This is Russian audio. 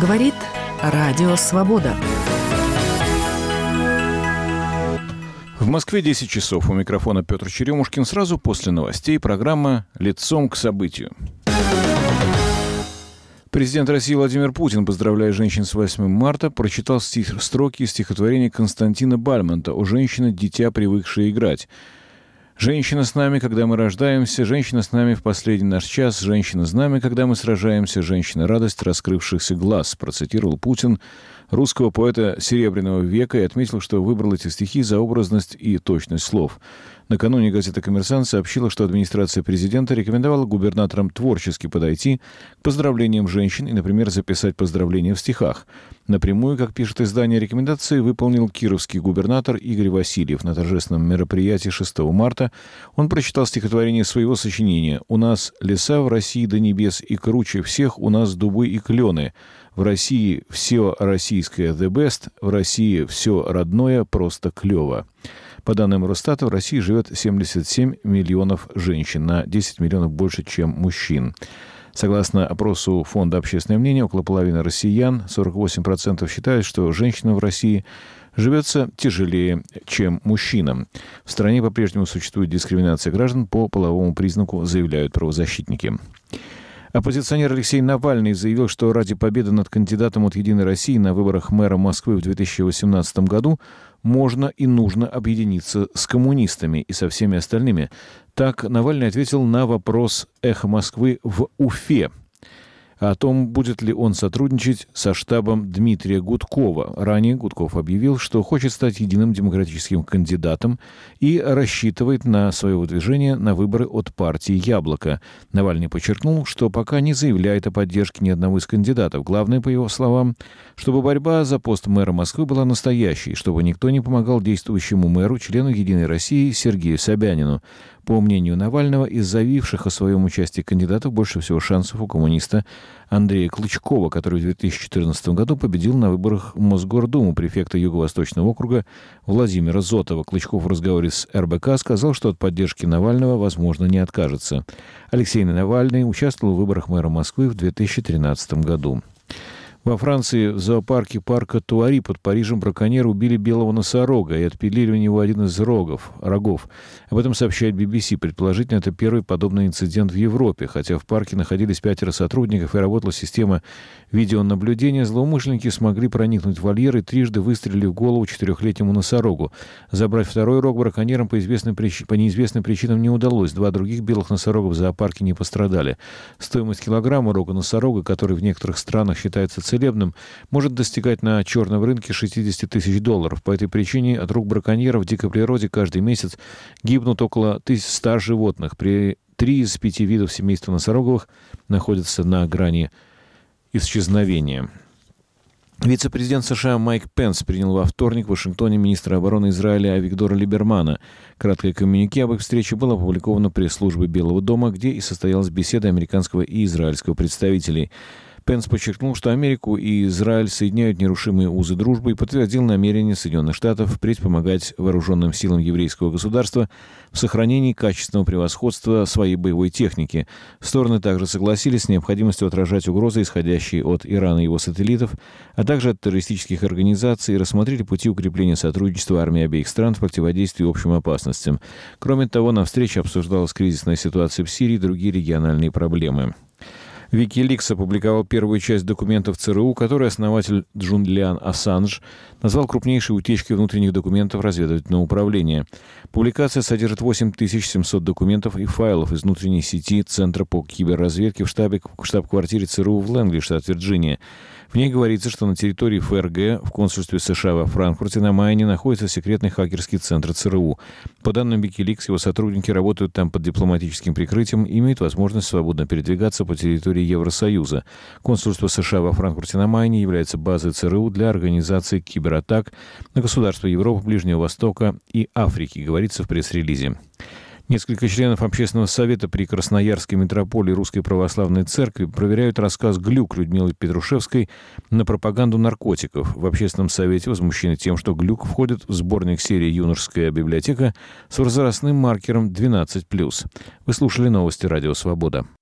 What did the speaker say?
Говорит Радио Свобода. В Москве 10 часов. У микрофона Петр Черемушкин. Сразу после новостей программа «Лицом к событию». Президент России Владимир Путин, поздравляя женщин с 8 марта, прочитал строки из стихотворения Константина Бальмонта о женщине, дитя, привыкшее играть. «Женщина с нами, когда мы рождаемся, женщина с нами в последний наш час, женщина с нами, когда мы сражаемся, женщина — радость раскрывшихся глаз», процитировал Путин русского поэта Серебряного века и отметил, что выбрал эти стихи за образность и точность слов. Накануне газета «Коммерсант» сообщила, что администрация президента рекомендовала губернаторам творчески подойти к поздравлениям женщин и, например, записать поздравления в стихах. Напрямую, как пишет издание, рекомендации выполнил кировский губернатор Игорь Васильев. На торжественном мероприятии 6 марта он прочитал стихотворение своего сочинения «У нас леса в России до небес, и круче всех у нас дубы и клены. В России все российское the best, в России все родное просто клево». По данным Росстата, в России живет 77 миллионов женщин, на 10 миллионов больше, чем мужчин. Согласно опросу Фонда «Общественное мнение», около половины россиян, 48%, считают, что женщинам в России живется тяжелее, чем мужчинам. В стране по-прежнему существует дискриминация граждан по половому признаку, заявляют правозащитники. Оппозиционер Алексей Навальный заявил, что ради победы над кандидатом от «Единой России» на выборах мэра Москвы в 2018 году можно и нужно объединиться с коммунистами и со всеми остальными. Так Навальный ответил на вопрос «Эхо Москвы» в Уфе о том, будет ли он сотрудничать со штабом Дмитрия Гудкова. Ранее Гудков объявил, что хочет стать единым демократическим кандидатом и рассчитывает на свое выдвижение на выборы от партии «Яблоко». Навальный подчеркнул, что пока не заявляет о поддержке ни одного из кандидатов. Главное, по его словам, чтобы борьба за пост мэра Москвы была настоящей, чтобы никто не помогал действующему мэру, члену «Единой России» Сергею Собянину. По мнению Навального, из заявивших о своем участии кандидатов больше всего шансов у коммуниста Андрея Клычкова, который в 2014 году победил на выборах в Мосгордуму, префекта Юго-Восточного округа Владимира Зотова. Клычков в разговоре с РБК сказал, что от поддержки Навального, возможно, не откажется. Алексей Навальный участвовал в выборах мэра Москвы в 2013 году. Во Франции в зоопарке парка Туари под Парижем браконьеры убили белого носорога и отпилили у него один из рогов. Об этом сообщает BBC. Предположительно, это первый подобный инцидент в Европе. Хотя в парке находились 5 сотрудников и работала система видеонаблюдения, злоумышленники смогли проникнуть в вольер и трижды выстрелили в голову 4-летнему носорогу. Забрать второй рог браконьерам по неизвестным причинам не удалось. 2 других белых носорога в зоопарке не пострадали. Стоимость килограмма рога носорога, который в некоторых странах считается целебным, может достигать на черном рынке $60 тысяч. По этой причине от рук браконьеров в дикой природе каждый месяц гибнут около 1100 животных. 3 из 5 видов семейства носороговых находятся на грани исчезновения. Вице-президент США Майк Пенс принял во вторник в Вашингтоне министра обороны Израиля Авигдора Либермана. Краткое коммюнике об их встрече было опубликовано пресс-службой Белого дома, где и состоялась беседа американского и израильского представителей. Пенс подчеркнул, что Америку и Израиль соединяют нерушимые узы дружбы и подтвердил намерение Соединенных Штатов впредь помогать вооруженным силам еврейского государства в сохранении качественного превосходства своей боевой техники. Стороны также согласились с необходимостью отражать угрозы, исходящие от Ирана и его сателлитов, а также от террористических организаций, и рассмотрели пути укрепления сотрудничества армий обеих стран в противодействии общим опасностям. Кроме того, на встрече обсуждалась кризисная ситуация в Сирии и другие региональные проблемы. Wikileaks опубликовал первую часть документов ЦРУ, которые основатель Джулиан Ассанж назвал крупнейшей утечкой внутренних документов разведывательного управления. Публикация содержит 8700 документов и файлов из внутренней сети Центра по киберразведке в штаб-квартире ЦРУ в Лэнгли, штат Вирджиния. В ней говорится, что на территории ФРГ в консульстве США во Франкфурте на Майне находится секретный хакерский центр ЦРУ. По данным Wikileaks, его сотрудники работают там под дипломатическим прикрытием и имеют возможность свободно передвигаться по территории Евросоюза. Консульство США во Франкфурте на Майне является базой ЦРУ для организации кибератак на государства Европы, Ближнего Востока и Африки, говорится в пресс-релизе. Несколько членов Общественного совета при Красноярской митрополии Русской Православной Церкви проверяют рассказ «Глюк» Людмилы Петрушевской на пропаганду наркотиков. В Общественном совете возмущены тем, что «Глюк» входит в сборник серии «Юношеская библиотека» с возрастным маркером 12+. Вы слушали новости «Радио Свобода».